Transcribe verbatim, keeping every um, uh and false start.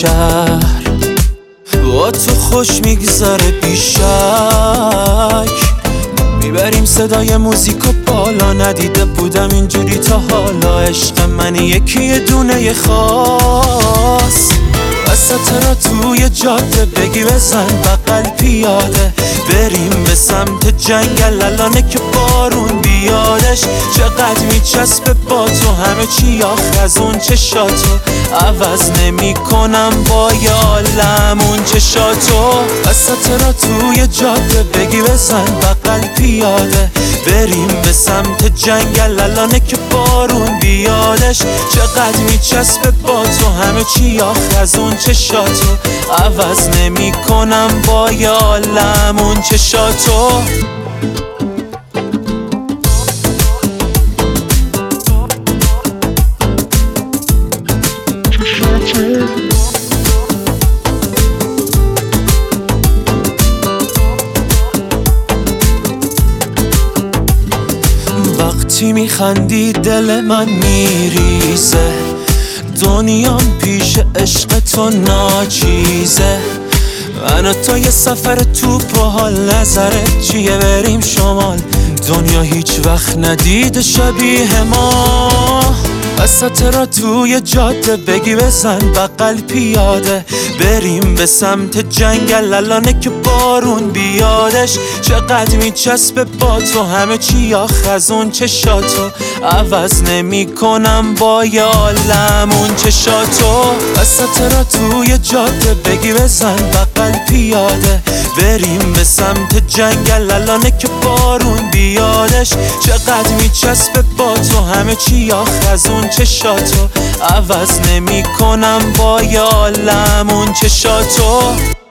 شهر، با تو خوش میگذره بیشک. میبریم صدای موزیکو بالا، ندیده بودم اینجوری تا حالا. عشق من یکی یه دونه خاص، وسط را توی جاده بگی بزن بغل پیاده. بریم به سمت جنگل الانه که بارون بیادش. چقدر میچسبه با تو همه چی، آخه از اون چشاتو عوض نمی کنم با یه عالم اون چشاتو. وسط را توی جاده بگی بزن بغل پیاده. بریم به سمت جنگل الانه که بارون بیادش. چقدر میچسبه با تو همه چی، آخه از اون چشاتو عوض نمی کنم با یه عالم اون چشاتو. وقتی میخندی دل من میریزه، دنیام پیش عشق تو ناچیزه. من و تو یه سفر توپ و حال نظرت چیه؟ بریم شمال، دنیا هیچ وقت ندیده شبیه ما. وسط را توی جاده بگی بزن بغل پیاده. بریم به سمت جنگل الانه که بارون بیادش. چقدر میچسبه با تو همه چی، آخه از اون چشاتو عوض نمی کنم با یه عالم اون چشاتو. وسط را توی جاده بگی بزن بغل پیاده. بریم به سمت جنگل الانه که بارون بیادش. چقدر میچسبه با تو همه چی، آخه از اون چشاتو عوض نمی کنم با یه عالم اون چشاتو.